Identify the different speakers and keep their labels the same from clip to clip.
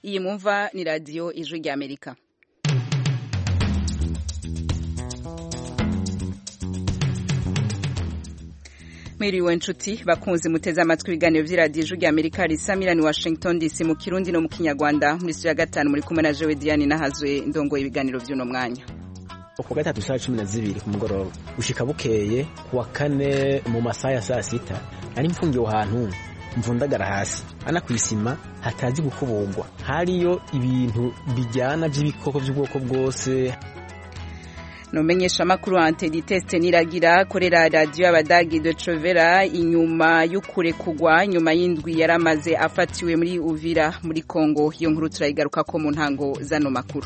Speaker 1: iyi mwumva ni radio Ijwi rya Amerika. Mwiriwe nshuti bakunzi muteze amatwi ibiganiro vy'iradiyo Ijwi rya Amerika risamira ni Washington DC mu Kirundi no mu Kinyarwanda muri studio ya 5 muri kumwe na Jewe Diane nahazwe ndongoye ibiganiro vy'uno mwanya.
Speaker 2: Ku gatatu saa 12 ku mugoroba ushika bukeye kuwa kane mu masaha ya saa 6 ari mfungiye ahantu mvundagara hasi ana kwisima hatazi gukubungwa hariyo ibintu bijyana by'ibikoko by'ubwoko bwose.
Speaker 1: Nomenyesha makuru Antediteste niragira korera radio y'abadagi de Trovera inyuma y'ukure kugwa nyuma y'indwi yaramaze afatiwe muri Uvira muri Kongo. Iyo nkuru turayigaruka ko mu ntango zano makuru.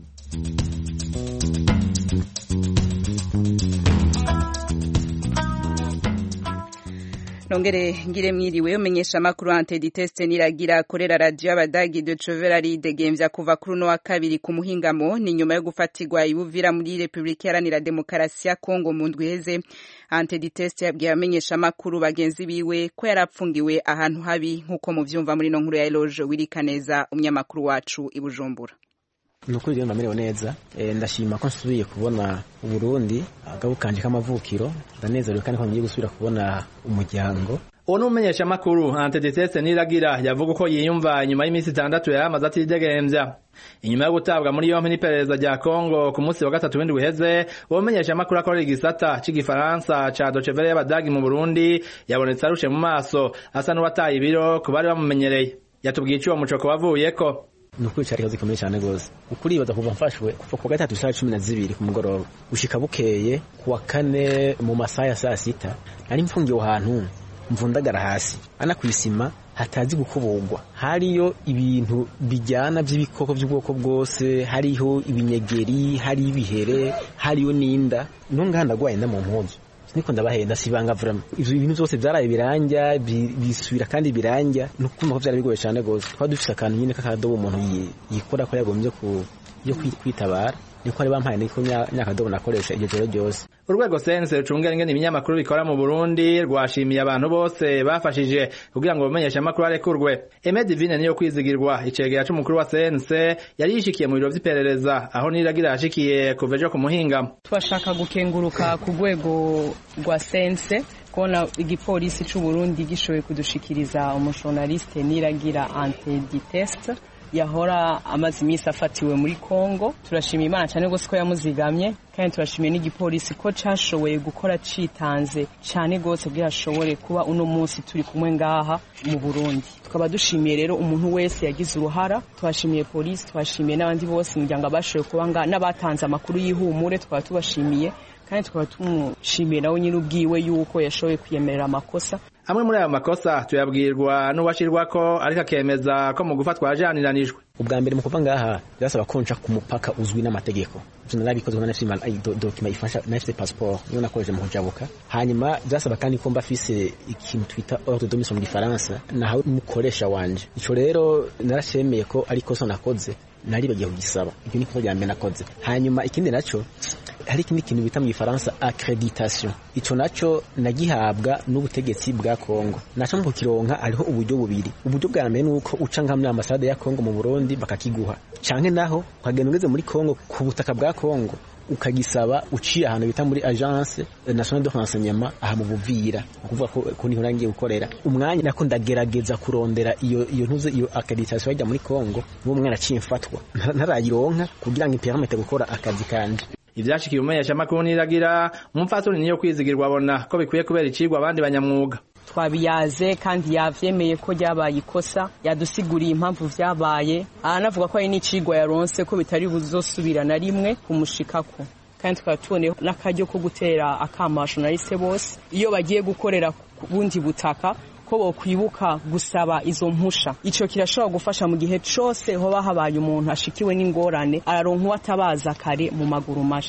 Speaker 1: Nongere ngire mwiriwe umenyesha makuru Antediteste niragira korera radio y'abadagi de Trovera ridegemvya kuva kuri no wa kabiri ku muhingamo ni nyuma yo gufatirwa ibuvira muri Republika Iharanira Demokarasi ya Kongo mu ndwi heze. Antediteste yabwiye amenyesha makuru bagenzi biwe ko yarapfungiwe ahantu habi nkuko muvyumva muri no nkuru ya Eloge Wirikaneza umnyamakuru wacu i Bujumbura.
Speaker 2: Nukuri rero ndamerewe neza ndashima ko nsubiye kubona Burundi agabukanje k'amavukiro ndanezerewe kandi ko ngiye gusubira kubona umuryango.
Speaker 3: Ono umenyesha makuru Antediteste niragira yavuga ko yiyumva nyuma y'imisi 6 yaramaze atidegemvya inyuma yo gutabwa muri yompi n'iperereza rya Kongo ku munsi wa gatatu w'indwi heze. Umenyesha makuru akorera igisata c'igifaransa ca Deutsche Welle y'abadagi mu Burundi yabonetse arushe mu maso asa n'uwataye ibiro ku bari bamumenyereye. Yatubwiye ico mucoko wavuyeko.
Speaker 2: Nukuri cyari kazi komeye cyane gose ukuri baza kuva mfashwe kuva ku gatatu saa 12 ku mugoroba ushika bukeye kuwa kane mu masaha ya saa 6 ari mfungiye ahantu mvundagara hasi ana kwisima hatazi gukubungwa hariyo ibintu bijyana by'ibikoko by'ubwoko bwose hariho ibinyegeri hari ibihere hariyo ninda ntunganda gwayenda mu mpuzu niko ndabahenda sibanga vrama ivyo ibintu byose byaraye biranja bisubira kandi biranja nukumva ko byari bigoye cyane gose kwa dufise akantu nyine kakadobo umuntu yikora ko yagombye yo kwitabara niko ari bampaye niko nyakadobo nakoresha iryo joro ryose.
Speaker 3: Urwego sense rucungera ingene ibinyamakuru bikora mu Burundi rwashimiye abantu bose bafashije kugira ngo bamenyeshe amakuru arekurwe. Aime Divine niyo kwizigirwa icegera c'umukuru wa sense yari yishikiye mu biro vy'iperereza aho niragira yashikiye kuva ejo ku muhingamo.
Speaker 4: Twashaka gukenguruka ku rwego rwa sense kona igipolisi c'u Burundi gishoboye kudushikiriza umujournaliste niragira Antediteste yahora amazi imisi afatiwe muri Kongo. Turashimiye Imana cyane gose ko yamuzigamye kandi turashimiye n'igipolisi ko cashoboye gukora citanze cyane gose kugira ashobore kuba uno munsi turi kumwe ngaha mu Burundi. Tukaba dushimiye rero umuntu wese yagize uruhara, twashimiye polisi, twashimiye n'abandi bose umuryango abashoboye kuba ngaha n'abatanze amakuru y'ihumure twaba tubashimiye kandi tukaba tumushimiye nawe nyine ubwiwe yuko yashoboye kwiyemerera amakosa.
Speaker 3: Amwe muri ayo makosa tuyabwirwa n'uwashirwa ko ariko akemeza ko mu gufatwa ajaniranijwe.
Speaker 2: Ubwa mbere mu kuva ngaha byasaba konca ku mupaka uzwi n'amategeko. Byo narabikozwe na nafima document ifasha nafite passport yo nakoreje mu kujabuka. Hanyuma byasaba kandi ko mbafise ikintu twita ordre de mission mu Gifaransa naho mukoresha wanje. Ico rero narashemeye ko ari kosa nakoze nari bagiye kugisaba. Ibyo niko byambe nakoze. Hanyuma ikindi naco hari ikindi kintu bita mu Gifaransa accréditation. Ico naco nagihabwa n'ubutegetsi bwa Kongo. Naco mu kironka ariho uburyo bubiri. Uburyo bwa mbere nuko uca nkamwe ambassade ya Kongo mu Burundi bakakiguha. Canke naho ukagenda ugeze muri Kongo ku butaka bwa Kongo ukagisaba uciye ahantu bita muri agence nationale de renseignement aha mu Buvira ukuvuga ko niho rangiye gukorera umwanya nako ndagerageza kurondera iyo ntuze iyo accréditation yajya muri Kongo mu mwana cimfatwa ntarayironka kugira ngo impermete gukora akazi kanje.
Speaker 3: Ivyashikiye umenyesha makuru niragira umupfasoni niyo kwizigirwa abona ko bikwiye kubera icigwa abandi banyamwuga.
Speaker 4: Twabiyaze kandi yavyemeye ko ryabaye ikosa yadusiguriye impamvu vyabaye anavuga ko ari n'icigwa yaronse ko bitari buzosubira na rimwe kumushikako kandi twatubone n'akaryo ko gutera akamasho narise bose iyo bagiye gukorera bundi butaka ko bokwibuka gusaba izo mpusha. Ico kirashobora gufasha mu gihe cose hoba habaye umuntu ashikiwe n'ingorane araronka watabaza kare mu maguru mashi.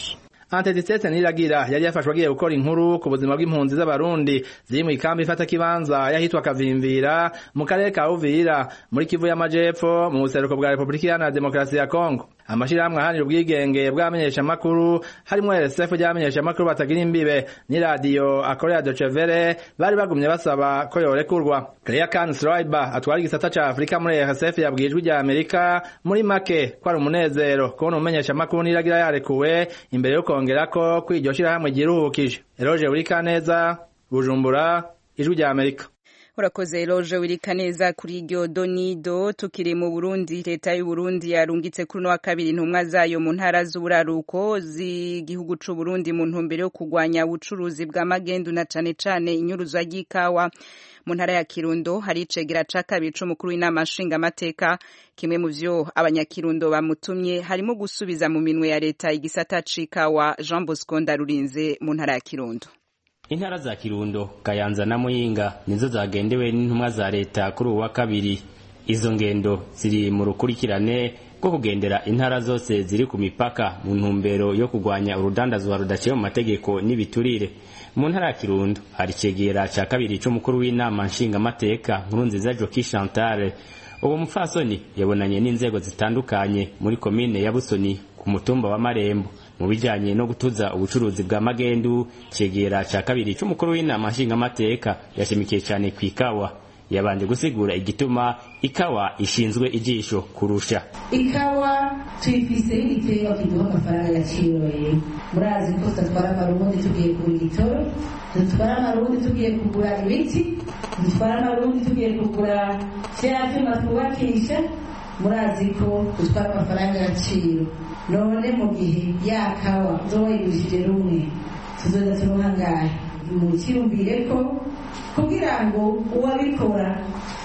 Speaker 3: Anteditese Niragira yari yafashwe agiye gukora inkuru ku buzima bw'impunzi z'abarundi ziri mu ikambi ifata kibanza yahitwa Kavimvira mu karere ka Uvira muri Kivu y'Amajepfo mu buseruko bwa Republika Iharanira Demokarasi ya Kongo. Amashirahamwe ahanira ubwigenge bw'abamenyesha makuru harimo RSF ry'abamenyesha makuru batagira imbibe ni radio akorera Deutsche Welle bari bagumye basaba ko yorekurwa. Claire Kansriber atwara igisata ca Afrika muri RSF yabwijwe rya Amerika muri make ko ari umunezero kubona umumenyesha makuru Niragira yarekuwe imbere yo kongerako ko iryo shirahamwe giruhukije. Eroge Urikaneza, Bujumbura, Ijwi rya Amerika.
Speaker 1: Urakoze Eloge Wirikaneza kuri iryo donido. Tukiri mu Burundi, leta y'u Burundi yarungitse kuri no wa kabiri intumwa zayo mu ntara z'uburaruko z'igihugu c'u Burundi mu ntumbero yo kugwanya ubucuruzi bwa magendu na cane cane inyuruzwa ry'ikawa. Mu ntara ya Kirundo hari icegera ca kabiri c'umukuru w'inama nshingamateka. Kimwe mu vyo abanyakirundo bamutumye harimo gusubiza mu minwe ya leta igisata c'ikawa. Jean Bosco Ndarurinze mu ntara ya Kirundo.
Speaker 5: Intara za Kirundo, Kayanza na Muyinga nizo zagendewe n'intumwa za leta kuri uwa kabiri. Izo ngendo ziri mu rukurikirane rwo kugendera intara zose ziri ku mipaka mu ntumbero yo kugwanya urudandazwa rudaciye mu mategeko n'ibiturire. Mu ntara ya Kirundo hari cegera ca kabiri c'umukuru w'inama nshingamateka Nkurunziza Joki Chantal. Uwo mupfasoni yabonanye n'inzego zitandukanye muri komine ya Busoni ku mutumba wa Marembo mu bijanye no gutuza ubucuruzi bwa magendu. Cegera ca kabiri c'umukuru w'inama nshingamateka yashimikiye cyane kwikawa. Yabanje gusigura igituma ikawa ishinzwe ijisho kurusha.
Speaker 6: Ikawa tuyifise igitego kiduha amafaranga yaciroye. Murazi ko tutwara amarundi tugiye kugura igitoro, tutwara amarundi tugiye kugura ibiti, tutwara amarundi tugiye kugura vyatuma twubakisha. Murazi ko tutwara amafaranga yaciro. None mu gihe yakawa zoyibishije rumwe tuzoza turuhangaye. Mukirubire ko kugira ngo uwabikora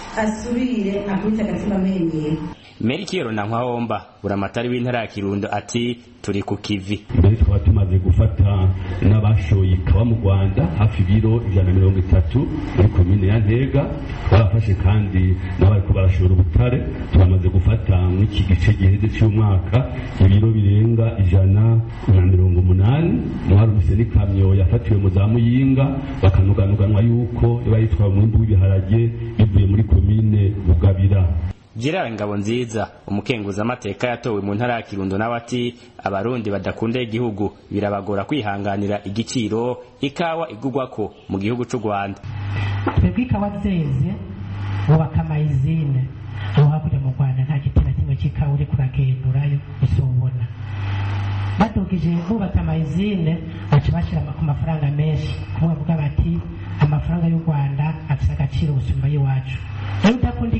Speaker 6: asubire akubita agatima amenyero.
Speaker 5: Merikiyoro na Nkwahomba buramatari w'intara ya Kirundo ati turi ku kivi.
Speaker 7: Mbere twaba tumaze gufata n'abashoye ikawa mu Rwanda hafi ibiro 130 muri komine ya Ntega. Twafashe kandi n'abariko barashora ubutare turamaze gufata mu iki gice giheze cy'umwaka ibiro birenga 180. Mwarumvise n'ikamyo yafatiwe mu za Muyinga bakanuganuganwa yuko iba yitwa umwimbu w'ibiharage bivuye muri komine Bugabira.
Speaker 5: Gerard Ngabonziza umukenguza amateka yatowe mu ntara ya Kirundo nawe ati abarundi badakunda igihugu birabagora kwihanganira igiciro ikawa igugwako mu gihugu c'u Rwanda.
Speaker 8: Twebwe ikawa zeze bubaka mayizine aho hakurya mu Rwanda nta gitera kimwe c'ikawa uri kuragendurayo usobona. Badugije bubaka mayizine baca bashira ku mafaranga menshi kumwe bavuga bati amafaranga y'u Rwanda afite agaciro gusumba y'iwacu. Iyo udakunda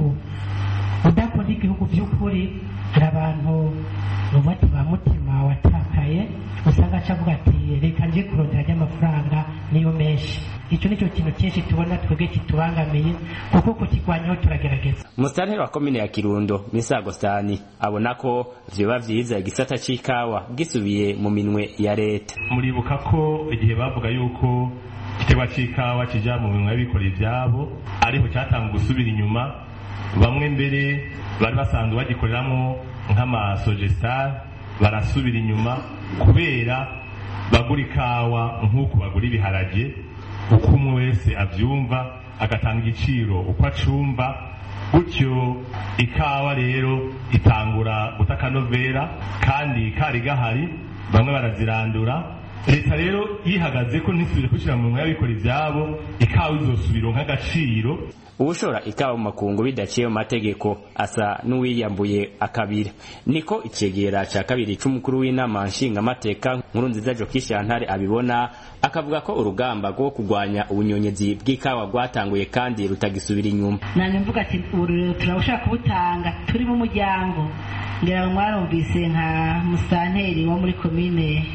Speaker 8: igihugu by'ukuri hari abantu bati ba mutima watakaye usanga acavuga ati reka nje kurondera ry'amafaranga niyo menshi. Icyo nicyo kintu cyinshi tubona twebwe kitubangamiye kuko kukigwanyaho turagerageza.
Speaker 5: Musanteri wa komine ya Kirundo Misago Stani abona ko vyoba vyiza igisata c'ikawa gisubiye mu minwe ya leta.
Speaker 9: Muribuka ko igihe bavuga yuko igiterwa c'ikawa kija mu minwe y'abikora ivyabo ariho cyatanga gusubira inyuma. Bamwe mbere bari basanzwe bagikoreramwo nk'amasogestar barasubira inyuma kubera bagura ikawa nk'uko bagura ibiharage uko umwe wese avyumva agatanga igiciro uko acumva. Gutyo ikawa rero itangura gutakanovera kandi kari gahari bamwe barazirandura. Leta rero yihagaze ko ntisubire kushira mu y'abikora ivyabo ikawa izosubira nk'agaciro.
Speaker 5: Ubushora ikawa mu makungu bidaciye mu mategeko asa n'uwiyambuye akabira. Niko icegera ca kabiri c'umukuru w'inama nshingamateka Nkurunziza Joki Chantal abibona, akavuga ko urugamba rwo kugwanya ubunyonyezi bw'ikawa rwatanguye kandi rutagisubira inyuma.
Speaker 8: Nanye mvuga ati turashaka kubutanga turi mu muryango. Ngira mwarumvise nka musanteri wo muri komine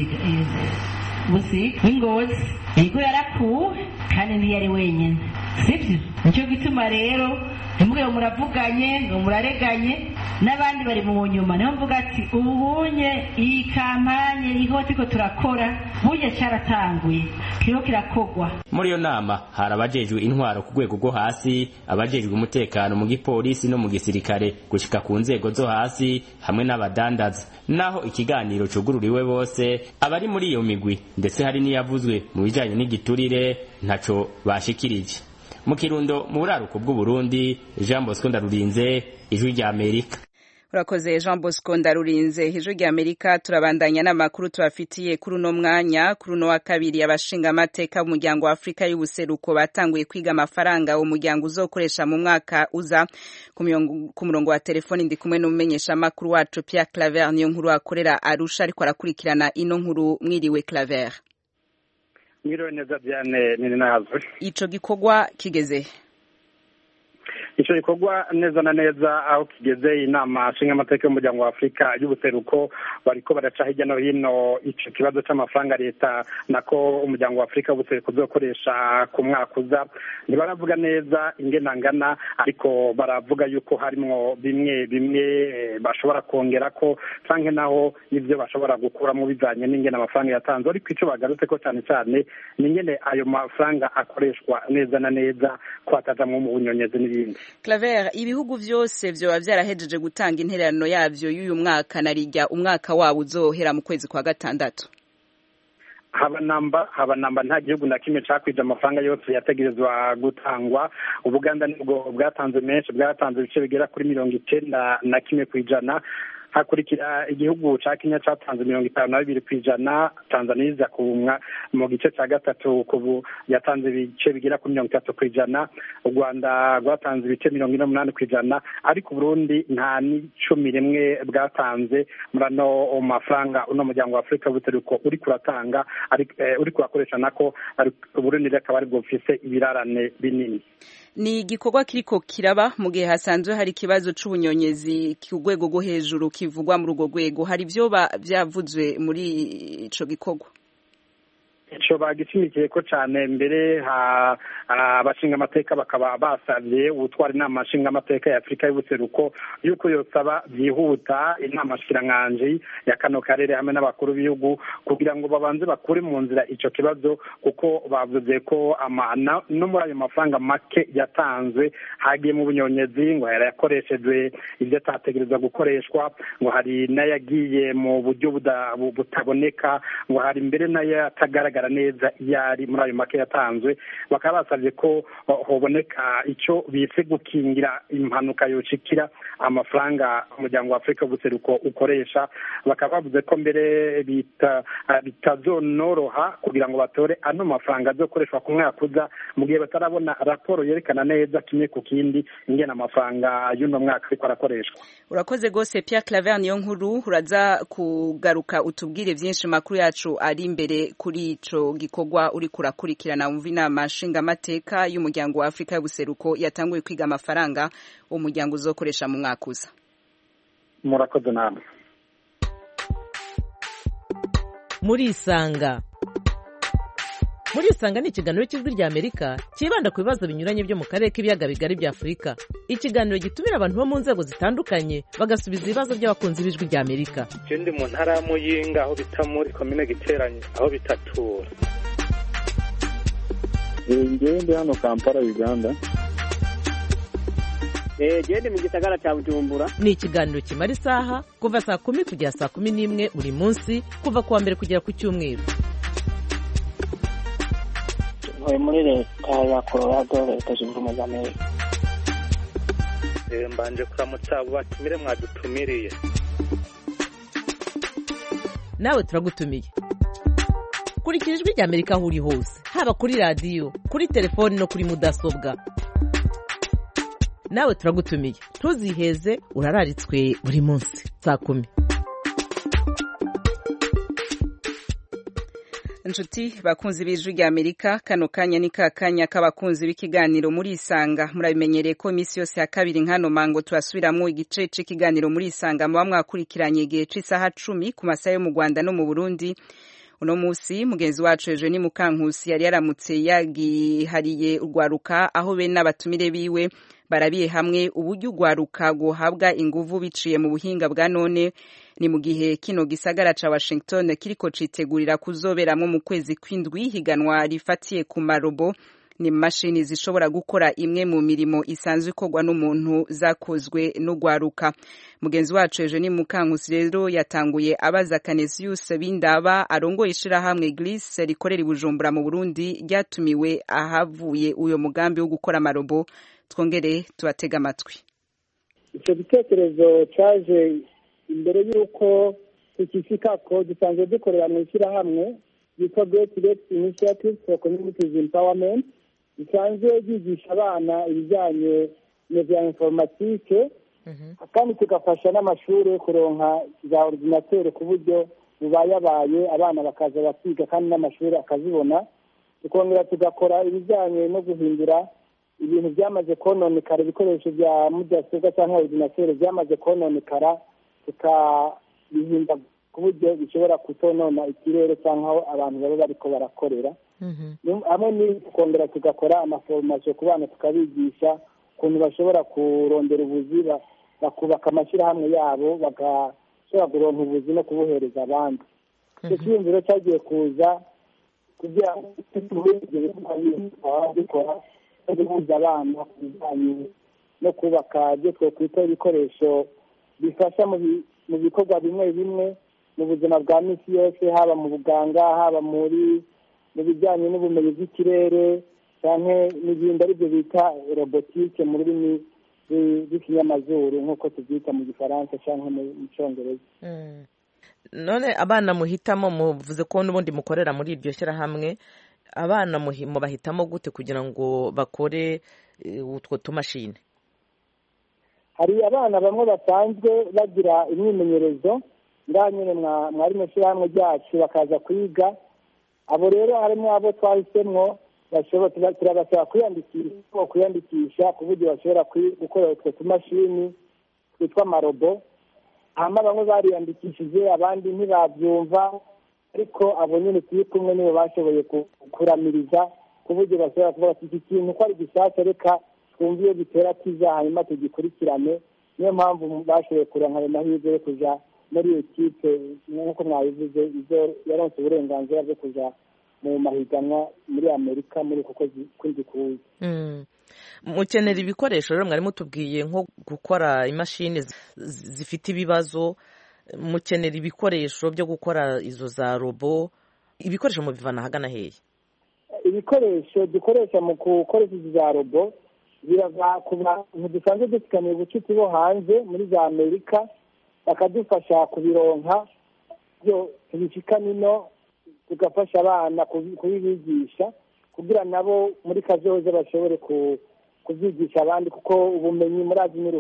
Speaker 8: Busiga Ngozi yego yarakuwe kandi ntiyari wenyine, sibyo? Nicyo gituma rero ntimugire muravuganye ngo murareganye
Speaker 6: n'abandi bari mu nyuma. Niho mvuga ati ubunye iyi kampanye iho tiko turakora bunye cyaratanguye kiro kirakogwa.
Speaker 5: Muri yo nama hari abajejwe intwaro ku rwego rwo hasi, abajejwe umutekano mu gipolisi no mu gisirikare gushika ku nzego zo hasi hamwe n'abadandaza. Naho ikiganiro cugururiwe bose abari muri iyo migwi ndetse hari niyavuzwe mu bijanye n'igiturire ntaco bashikirije. Mu Kirundo mu buraruko bw'u Burundi, Jean Bosco Ndarurinze, Ijwi rya Amerika.
Speaker 1: Urakoze Jean Bosco Ndarurinze. Ijwi rya Amerika turabandanya n'amakuru tubafitiye kuri uno mwanya. Kuri uno wa kabiri abashinga amateka umuryango wa Afrika y'ubuseruko batanguye kwiga amafaranga uwo muryango uzokoresha mu mwaka uza. Ku murongo wa telefoni ndi kumwe n'umumenyesha makuru wacu Pierre Claver niyo nkuru akorera Arusha ariko arakurikirana ino nkuru. Mwiriwe Claver.
Speaker 10: Mwiriwe neza byane nini nazo.
Speaker 1: Ico gikorwa kigeze.
Speaker 10: Ico gikorwa neza na neza aho kigeze inama nshinga amateka y'umuryango wa Afrika y'ubuseruko bariko baraca hirya no hino ico kibazo c'amafaranga leta nako umuryango wa Afrika y'ubuseruko uzokoresha ku mwaka uza. Ntibaravuga neza ingenangana ariko baravuga yuko harimwo bimwe bashobora kongera ko canke naho ivyo bashobora gukura mu bijanye n'ingene amafaranga yatanzwe, ariko ico bagarutse ko cyane cyane n'ingene ayo mafaranga akoreshwa neza na neza ko atazamwo mu bunyonyezi n'ibindi.
Speaker 1: Claver, ibihugu vyose vyoba vyarahejeje gutanga intererano yavyo y'uyu mwaka narijya umwaka wabo uzohera mu kwezi kwa gatandatu.
Speaker 10: Habanamba nta gihugu na kimwe cakwije amafaranga yose yategerezwa gutangwa. Ubuganda nibwo bwatanze menshi, bwatanze ibice bigera kuri 91%. Hakurikira igihugu ca Kenya catanze 52%, Tanzania iza kumwa mu gice ca gatatu kubu yatanze ibice bigera kuri 30%, u Rwanda rwatanze ibice 48%, ariko Burundi nta n'icumi rimwe bwatanze murano mafaranga uno muryango wa Afrika y'ubuseruko uri kuratanga uri kurakoresha nako Burundi reka bari bwofise ibirarane binini.
Speaker 1: Ni igikorwa kiriko kiraba mu gihe hasanzwe hari kibazo c'ubunyonyezi ku rwego rwo hejuru kivugwa mu rugo rwego. Hari vyo byavuzwe muri ico gikorwa?
Speaker 10: Ico bagishimikiye ko cyane mbere abashinga amateka bakaba basavye ubutwari inama nshinga amateka ya Afrika y'ubuseruko yuko yosaba byihuta inama shikiranganje ya kano karere hamwe n'abakuru b'ibihugu kugira ngo babanze bakure mu nzira ico kibazo, kuko bavuze ko no muri ayo mafaranga make yatanzwe hagiye mu bunyonyezi, ngo yarakoreshejwe ibyo atategereza gukoreshwa, ngo hari n'ayagiye mu buryo butaboneka, ngo hari mbere n'aya atagaragara neza yari muri ayo make yatanzwe. Bakaba basavye ko hoboneka ico bise gukingira impanuka yoshikira amafaranga umuryango wa Afrika y'ubuseruko ukoresha. Bakaba bavuze ko mbere bitazonoroha kugira ngo batore ano mafaranga azokoreshwa ku mwaka uza mu gihe batarabona raporo yerekana neza kimwe ku kindi ingene amafaranga y'uno mwaka ariko arakoreshwa.
Speaker 1: Urakoze gose Pierre Claver niyo nkuru. Uraza kugaruka utubwire vyinshi makuru yacu ari imbere kuri ico gikorwa uri kurakurikirana. Umva inama nshinga amateka y'umuryango wa Afrika y'ubuseruko yatanguye kwiga amafaranga umuryango uzokoresha mu mwaka uza.
Speaker 10: Murakoze namwe.
Speaker 11: Muri Isanga ni ikiganiro cy'Ijwi rya Amerika kibanda ku bibazo binyuranye byo mu karere k'ibiyaga bigari bya Afurika. Ikiganiro gitumira abantu bo mu nzego zitandukanye bagasubiza ibibazo by'abakunzi b'Ijwi rya Amerika.
Speaker 12: Ndi mu ntara ya Muyinga aho bita muri komine Giteranye aho bitatura.
Speaker 13: Ndi hano Kampala Uganda.
Speaker 14: Gende mu gisagara cya Bujumbura.
Speaker 11: Ni ikiganiro kimara isaha kuva saa 10 kugera saa 11 buri munsi kuva kuwa mbere kugera ku cyumweru.
Speaker 14: Muri leta ya Colorado leta zunze ubumwe za Amerika.
Speaker 12: Mbanje kuramutsa batumire mwadutumiriye.
Speaker 11: Nawe turagutumiye. Kurikira Ijwi rya Amerika aho uri hose, haba kuri radio, kuri telefone no kuri mudasobwa. Nawe turagutumiye. Ntuziheze, urararitswe buri munsi saa 10.
Speaker 1: Inshuti bakunzi b'Ijwi rya Amerika, kano kanya ni kakanya k'abakunzi b'ikiganiro muri Isanga. Murabimenyereye ko imisi yose ya kabiri nkano mango turasubiramwo igice c'ikiganiro muri Isanga muba mwakurikiranye igihe c'isaha 10 ku masaha yo mu Rwanda no mu Burundi. Uno musi mugenzi wacu Eugenie Mukankusi yari yaramutse yagihariye urwaruka aho be n'abatumire biwe barabiye hamwe uburyo ugwaruka guhabwa inguvu biciye mu buhinga bwa none ni mu gihe kino gisagara ca Washington kiriko citegurira kuzoberamwo mu kwezi kw'indwi higanwa rifatiye ku marobo ni mashini zishobora gukora imwe mu mirimo isanzwe ikorwa n'umuntu zakozwe n'ugwaruka. Mugenzi wacu Eugenie Mukankusi rero yatanguye abaza Canesius Bindaba arongoye ishirahamwe Gliss rikorera i Bujumbura mu Burundi ryatumiwe ahavuye uyo mugambi wo gukora amarobo. Twongere tubatega amatwi.
Speaker 13: Icyo gitekerezo caje imbere y'uko tukifika ko dusanzwe dukorera mu ishirahamwe yitwa Great Lakes Initiative for Community Empowerment, bisanzwe byigisha abana ibijyanye n'ibya informatike kandi tugafasha n'amashuri kuronka za ordinateur ku buryo bubayabaye abana bakaza bakiga kandi n'amashuri akazibona. Tukongera tugakora ibijyanye no guhindura ibintu byamaze kononekara, ibikoresho bya mudasobwa cyangwa ordinateur byamaze kononekara tukabihinda ku buryo bishobora kutonona ikirere cyangwa abantu baba bariko barakorera. Hamwe ni tukongera tugakora amaformation ku bana tukabigisha ukuntu bashobora kurondera ubuzi bakubaka amashyirahamwe yabo bagashobora kuronka ubuzi no kubuhereza abandi. Icyo cyiyumviro cyagiye kuza kugira ngo dukora no guhuza abana ku bijyanye no kubaka ibyo twakwita ibikoresho bifasha mu bikorwa bimwe bimwe mu buzima bwa misi yose, haba mu buganga, haba mu bijyanye n'ubumenyi bw'ikirere cyane n'ibindi aribyo bita robotike mu rurimi rw'ikinyamazuru nk'uko tubyita mu gifaransa cyangwa mu cyongereza.
Speaker 11: None abana muhitamo, muvuze ko n'ubundi mukorera muri iryo shyirahamwe, abana mubahitamo gute kugira ngo bakore utwo tumashini?
Speaker 13: Hari abana bamwe basanzwe bagira imyimenyerezo ngaha nyine mwari mu shyirahamwe ryacu bakaza kwiga. Abo rero harimo abo twahisemwo turabasaba kwiyandikisha ku buryo bashobora gukora utwo tumashini twitwa amarobo. Hama bamwe bariyandikishije abandi ntibabyumva, ariko abo nyine turi kumwe nibo bashoboye kuramiriza ku buryo bashobora kuvuga ati iki kintu ko ari gishyashya reka twumve iyo gitera kiza hanyuma tugikurikirane. Niyo mpamvu bashoboye kuronka ayo mahirwe yo kuja muri iyo kipe nk'uko mwabivuze yaronse uburenganzira bwo kuja mu mahiganwa muri Amerika muri uko kwezi kuza.
Speaker 11: Mukenera ibikoresho rero mwari mutubwiye nko gukora imashini zifite ibibazo, mukenera ibikoresho byo gukora izo za robo. Ibikoresho mubivana hagana hehe?
Speaker 13: Ibikoresho dukoresha mu gukora izi za robo birava ku bantu dusanzwe dusikaniye ubucuti bo hanze muri za Amerika, bakadufasha kubironka byo tubishika nino tugafasha abana kubibigisha kugira nabo muri kazoza bashobore kubyigisha abandi, kuko ubumenyi murazi ni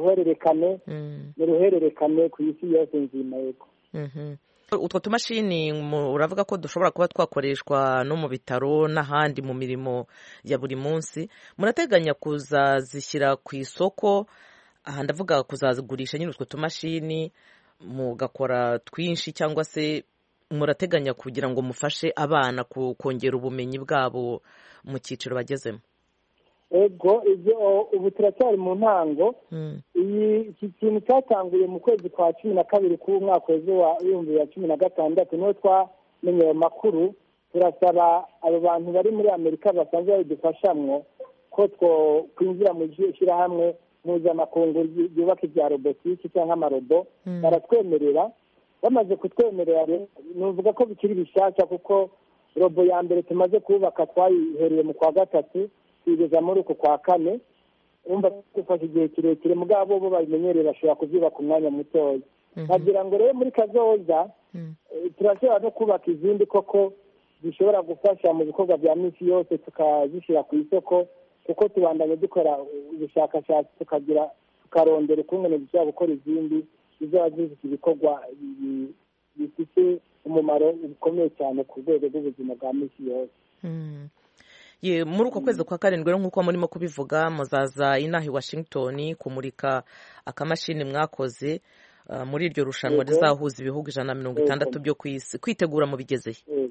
Speaker 13: ruhererekane ku isi yose nzima. Yego.
Speaker 11: Utwo tumashini uravuga ko dushobora kuba twakoreshwa no mu bitaro n'ahandi mu mirimo ya buri munsi. Murateganya kuzazishyira ku isoko? Aha ndavuga kuzazigurisha nyine utwo tumashini mugakora twinshi, cyangwa se murateganya kugira ngo mufashe abana kongera ubumenyi bwabo mu cyiciro bagezemo?
Speaker 13: Ego, ubu turacyari mu ntango. Iki kintu cyatanguye mu kwezi kwa 12 k'umwaka wa 2016 niho twamenye ayo makuru. Turasaba abo bantu bari muri Amerika basanzwe babidufashamwo ko kwinjira mu shyirahamwe mpuzamakungu ryubaka ibya robotiki cyangwa amarobo. Baratwemerera. Bamaze kutwemerera nuvuga ko bikiri bishyashya, kuko robo ya mbere tumaze kubaka twayihereye mu kwa 3 kugeza muri uko kwa 4. Umva dufashe igihe kirekire, mugabo bo babimenyereye bashobora kubyubaka umwanya mutoya. Bagira ngo rero muri kazoza turashobora no kubaka izindi koko zishobora gufasha mu bikorwa bya misi yose tukazishyira ku isoko, kuko tubandanye dukora ubushakashatsi tukarondera ukungene dushobora gukora izindi zizaba zifite ibikorwa bifite umumaro ukomeye cyane ku rwego rw'ubuzima bwa misi yose.
Speaker 11: Muri uko kwezi kwa 7 nk'uko murimo kubivuga, muzaza inaha i Washington kumurika akamashini mwakoze muri iryo rushanwa rizahuza ibihugu 160 byo ku isi. Kwitegura mu bigezeye?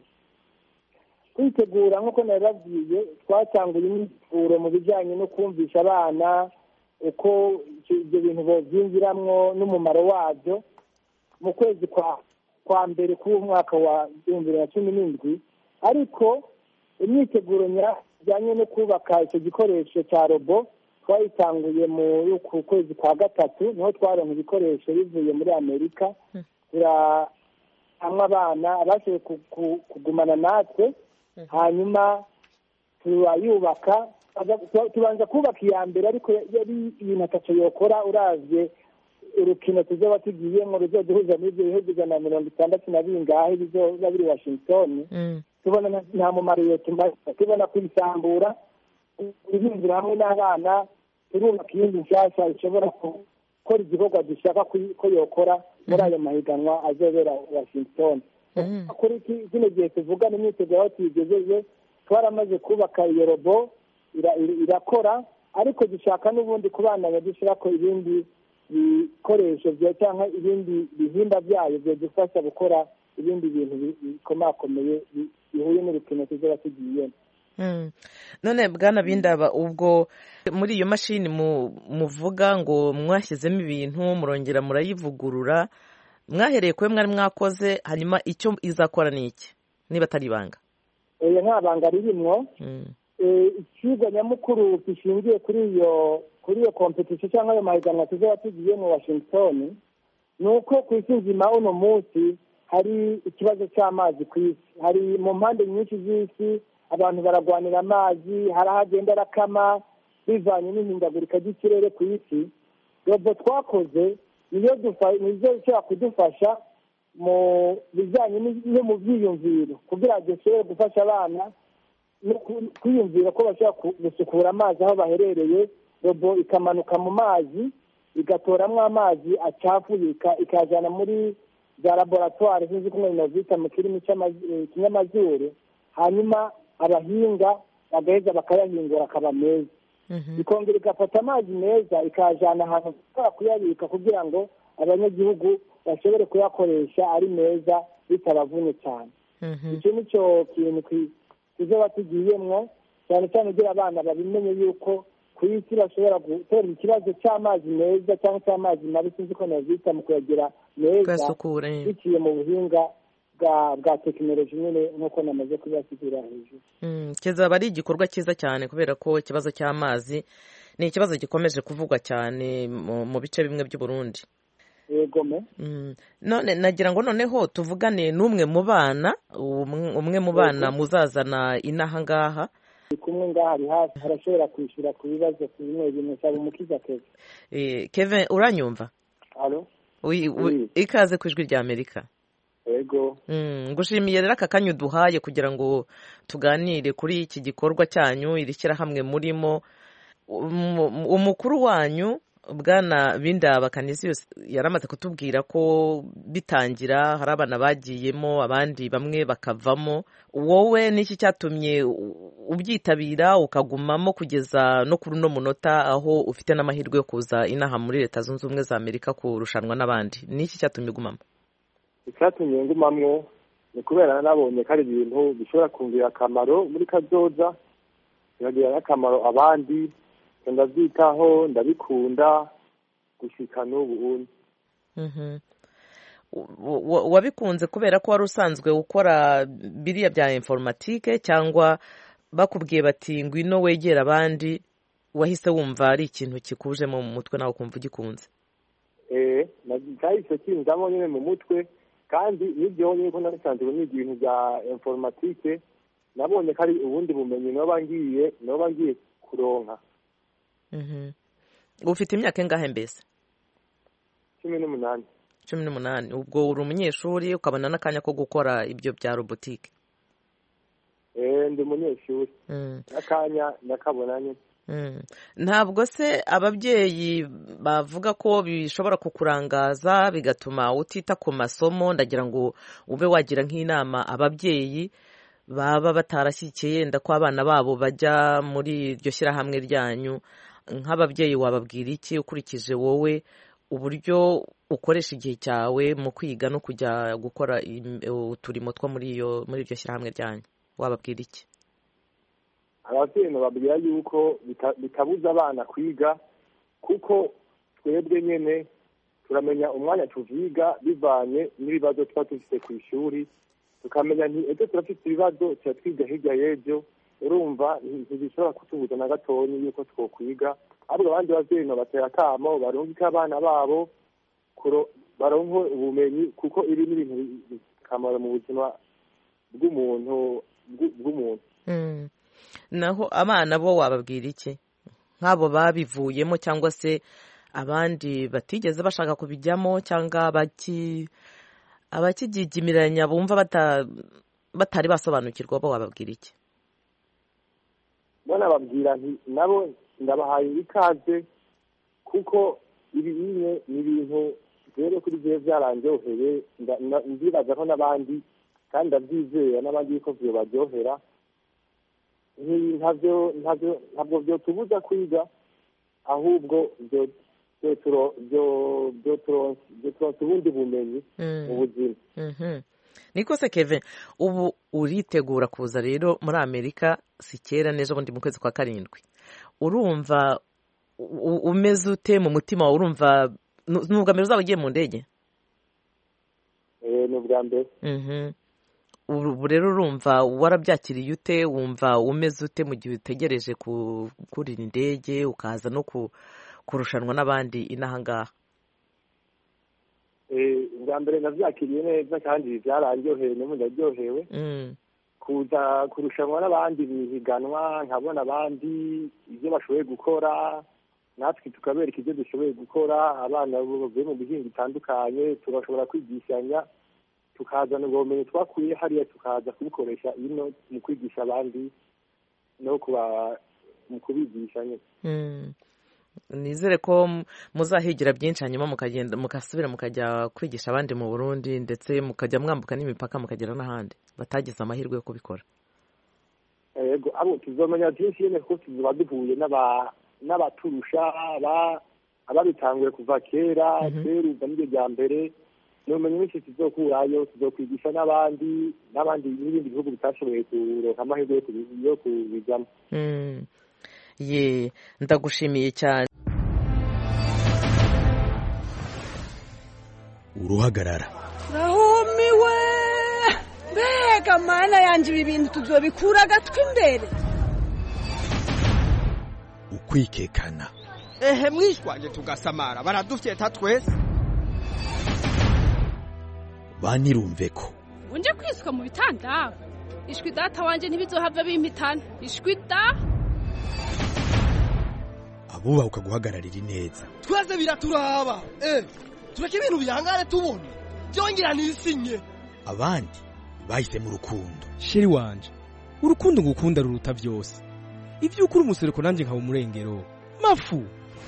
Speaker 13: Kwitegura nk'uko nababwiye, twatanguye imyiteguro mu bijyanye no kumvisha abana uko ibyo bintu bobyinjiramwo n'umumaro wabyo mu kwezi kwa mbere k'uwo mwaka wa 2017, ariko imyiteguro nyajyanye no kubaka icyo gikoresho cya robo twayitanguye muri ku kwezi kwa gatatu, niho twaronka ibikoresho bivuye muri Amerika. hamwe abana abashoboye kugumana natwe, hanyuma turayubaka, tubanza kubaka iya mbere, ariko yari ibintu ataco yokora uravye urukino tuzoba tugiyemwo ruzoduhuza n'ivyo bihugu 160 bingahe bizoba biri Washington. Tubona nta mumaro yo tubona kwisambura, ibinjira hamwe n'abana, turubaka iyindi nshasha ishobora gukora igikorwa dushaka ko yokora muri ayo mahiganwa azobera Washington. Kuri kino gihe tuvugana imyiteguro aho tuyigejeje, twaramaze kubaka iyo robo irakora, ariko dushaka n'ubundi kubandanya dushirako ibindi bikoresho bya cyangwa ibindi bihimba byayo byadufasha gukora ibindi bintu bikomakomeye bihuye n'urukino tuzoba tugiyemo.
Speaker 11: None bwana Bindaba, ubwo muri iyo mashini muvuga ngo mwashyizemo ibintu murongera murayivugurura, mwahereye kwe mwari mwakoze, hanyuma icyo izakora ni iki niba atari ibanga?
Speaker 13: Nta banga ririmwo. Ikigo nyamukuru gishingiye kuri iyo competition cyangwa ayo mahiganwa tuzoba tugiye mu Washington, nuko ku isi nzima uno munsi hari ikibazo cy'amazi ku isi. Hari mu mpande nyinshi z'isi abantu baragwanira amazi, harahagenda rakama bivanye n'ihindagurika ry'ikirere ku isi. Robo twakoze niyo ishobora kudufasha mu bijyanye no mu byiyumviro, kugira ngo dushobore gufasha abana no kwiyumvira ko bashobora gusukura amazi aho baherereye. Robo ikamanuka mu mazi, igatoramwo amazi acafuye, ikajana muri za laboratoire sinzi kumwe bita mu kirimi cy'ikinyamazuru, hanyuma abahinga bagaheza bakayahingura akaba meza. Ikongera igafata amazi meza ikajana ahantu bashobora kuyabika kugira ngo abanyagihugu bashobore kuyakoresha ari meza bitabavunye cyane. Icyo nicyo kintu tuzoba tugiyemwo, cyane cyane kugira abana babimenye yuko ku isi bashobora gutera ikibazo cy'amazi meza cyangwa cy'amazi mabi, sinzi ko nabita mu kuyagira meza biciye mu buhinga bwa tekinoloji nyine nk'uko namaze kubasigurira hejuru.
Speaker 11: Kizaba ari igikorwa cyiza cyane, kubera ko ikibazo cy'amazi ni ikibazo gikomeje kuvugwa cyane mu bice bimwe by'u Burundi.
Speaker 13: Yegome.
Speaker 11: None nagira ngo noneho tuvugane n'umwe mu bana, umwe mu bana muzazana inaha ngaha.
Speaker 13: Kumwe ngaha ari hafi, arashobora kwishyura ku bibazo bimwe bimwe. Saba umukiza Kevin.
Speaker 11: Kevin, uranyumva?
Speaker 13: Allo?
Speaker 11: Ikaze ku ijwi rya Amerika.
Speaker 13: Ego.
Speaker 11: Ngushimiye rero aka kanya uduhaye kugira ngo tuganire kuri iki gikorwa cyanyu, iri shyirahamwe murimo. Umukuru wanyu bwana Bindaba Canisius yaramaze kutubwira ko bitangira hari abana bagiyemo, abandi bamwe bakavamo. Wowe niki cyatumye ubyitabira ukagumamo kugeza no kuri no munota aho ufite n'amahirwe yo kuza inaha muri Leta Zunze Ubumwe za Amerika kurushanwa n'abandi? Niki cyatumye ugumamo?
Speaker 15: Icyatumye ngumamwo ni kubera nabonye ko ari ibintu bishobora kumvira akamaro muri kazoza, biragira n'akamaro abandi, ndabyitaho ndabikunda gushika n'ubu.
Speaker 11: Wabikunze kubera ko wari usanzwe ukora biriya bya informatique, cyangwa bakubwiye bati ngwino wegera abandi, wahise wumva ari ikintu kikuje mu mutwe nawe ukumva ugikunze?
Speaker 15: Nahise kinzamo nyine mu mutwe, kandi nibyo nyine ko nasanzwe niga ibintu bya informatique, nabonye ko ari ubundi bumenyi noba ngiye kuronka.
Speaker 11: Ufite imyaka ingahe mbese?
Speaker 15: 18.
Speaker 11: 18. Ubwo uri umunyeshuri ukabona n'akanya ko gukora ibyo bya robotike?
Speaker 15: Ndi umunyeshuri, akanya nakabona nyine.
Speaker 11: Ntabwo se ababyeyi bavuga ko bishobora kukurangaza bigatuma utita ku masomo? Ndagira ngo ube wagira nk'inama ababyeyi baba batarashyikiye yenda ko abana babo bajya muri iryo shyirahamwe ryanyu. Nk'ababyeyi wababwira iki ukurikije wowe uburyo ukoresha igihe cyawe mu kwiga no kujya gukora uturimo two muri iryo shyirahamwe ryanyu? Wababwira iki?
Speaker 15: Ababyeyi babwira yuko bitabuza abana kwiga, kuko twebwe nyene turamenya umwanya tuviga bivanye n'ibibazo tuba dufite ku ishuri, tukamenya nti ejo turafite ibibazo tuba twiga hirya y'ejo, urumva ntibishobora kutubuza na gatonyi yuko twokwiga. ariko abandi bavyeyi batera akamo barungika abana babo baronke ubumenyi, kuko ibi ni ibintu kamaro mu buzima bw'umuntu.
Speaker 11: Naho abana bo wababwira iki nk'abo babivuyemo cyangwa se abandi batigeze bashaka kubijyamo cyangwa abakigimiranya bumva batari basobanukirwa bo wababwira iki?
Speaker 15: Bona babwira nti nabo ndabahaye ikaze, kuko ibi ni ibintu rero kuri je byaranjoheye, ndibaza ko n'abandi kandi ndabyizera n'abandi ko byo baryohera. Ntabwo byo tubuza kwiga, ahubwo byo ubundi bumenyi mu buzima.
Speaker 11: Niko se Kevin, ubu uritegura kuza rero muri Amerika si kera n'ejo bundi mu kwezi kwa karindwi. Urumva umeze ute mu mutima wawe? Urumva n'ubwa mbere uzaba ugiye mu ndege?
Speaker 15: Ni ubwa mbere.
Speaker 11: Ubu rero urumva warabyakiriye ute? Wumva umeze ute mu gihe utegereje kurira indege ukaza no kurushanwa n'abandi inaha ngaha?
Speaker 15: Ubwa mbere nabyakiriye neza kandi byararyoheye, n'ubu ndaryohewe kuza kurushanwa n'abandi bihiganwa, nkabona abandi ibyo bashoboye gukora, natwe tukabereka ibyo dushoboye gukora. Abana bavuye mu bihinga bitandukanye tugashobora kwigishanya, tukazana ubumenyi twakuye hariya tukaza kubikoresha ino mu kwigisha abandi no mu kubigishanya.
Speaker 11: Nizere ko muzahigira byinshi hanyuma mukagenda mugasubira mukajya kwigisha abandi mu Burundi, ndetse mukajya mwambuka n'imipaka mukagera n'ahandi batagize amahirwe yo kubikora.
Speaker 15: Yego, abo tuzomenya byinshi yene ko tuzoba duhuye n'abaturusha ababitanguye kuva kera uva n'ibyo bya mbere. N'ubumenyi mwinshi tuzokurayo, tuzokwigisha n'abandi n'ibindi bihugu bitashoboye kuronka amahirwe yo kubijyamo.
Speaker 11: Ye, ndagushimiye cyane.
Speaker 16: Uruhagarara
Speaker 17: rahumiwe, mbega mana yanje ibi bintu tuzobikura agatwi imbere.
Speaker 16: ukwikekana
Speaker 18: ehe mwishwaje tugasamara baradufyeta twese.
Speaker 16: banirumve ko
Speaker 19: unje kwiswa mu bitanda, ishwi data wanje ntibizohava bimpitana, ishwi da
Speaker 16: abubaha ukaguhagararira ineza.
Speaker 18: Twese biraturaba tureke ibintu bihangane tubone byongera nisinye.
Speaker 16: Abandi bahise mu rukundo.
Speaker 20: Sheri wanje, urukundo ngukunda ruruta byose. Ivyo ukuri umusereko nanje nkaba umurengero mafu.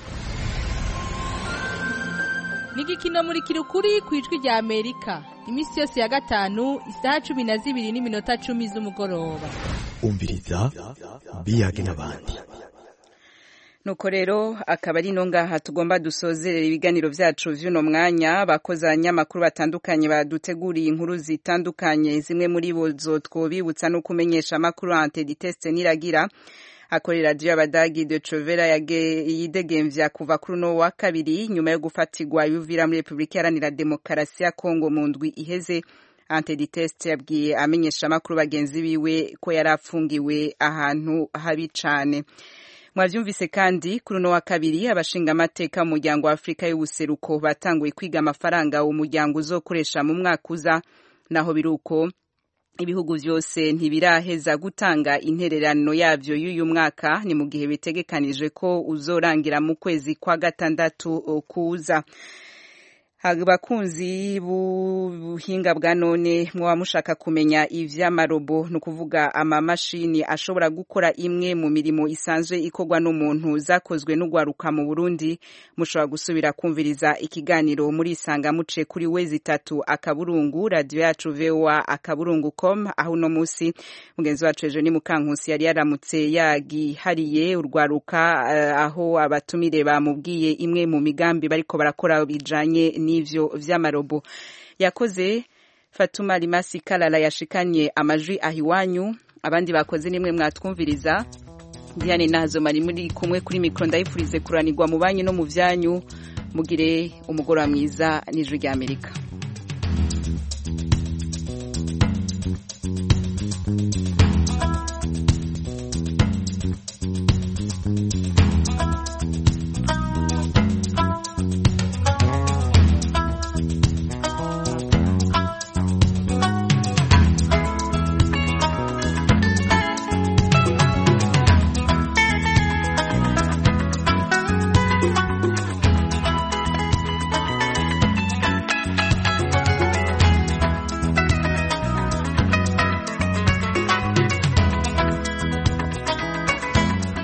Speaker 21: Nigikino muri kirukuri kwijwi rya Amerika, imisi yose ya gatanu isaha 12:10 z'umugoroba.
Speaker 16: Umviriza biyage n'abandi.
Speaker 1: Nuko rero akaba ari no ngaha tugomba dusozerera ibiganiro vyacu vy'uno mwanya. Bakozanya makuru batandukanye baduteguriye inkuru zitandukanye, zimwe muri bo twobibutsa no kumenyesha makuru Antediteste Niragira akorera radio y'Abadagi de Chovera yidegemvya kuva kuri no wa kabiri nyuma yo gufatirwa Uvira muri Republika Iharanira Demokarasi ya Kongo mu ndwi iheze. Antediteste yabwiye amenyesha makuru bagenzi biwe ko yarafungiwe ahantu habi cane. Mwavyumvise kandi kuri no wa kabiri abashinga amateka mu muryango wa Afrika y'ubuseruko batanguye kwiga amafaranga uwo muryango uzokoresha mu mwaka uza. Naho biruko ibihugu vyose ntibiraheza gutanga intererano yavyo y'uyu mwaka, ni mu gihe bitegekanije ko uzorangira mu kwezi kwa gatandatu kuza. Abakunzi b'ubuhinga bwa none mwa mushaka kumenya ivy'amarobo, no kuvuga amamashini ashobora gukora imwe mu mirimo isanzwe ikorwa n'umuntu zakozwe n'ugwaruka mu Burundi, mushobora gusubira kumviriza ikiganiro muri Isanga muce kuri wezi 3 akaburungu radio yacu VOA akaburungu.com. aho no musi mugenzi wacu ejo ni Mukankusi yari yaramutse yagihariye urwaruka aho abatumire bamubwiye imwe mu migambi bariko barakora bijanye n'ivyo vy'amarobo. Yakoze Fatuma Limasi Kalala yashikanye amajwi ahiwanyu, abandi bakoze nimwe mwatwumviriza. Diane Nazomari muri kumwe kuri mikro ndayifurize kuranirwa mu banyu no mu vyanyu mugire umugoroba mwiza n'Ijwi ry'Amerika.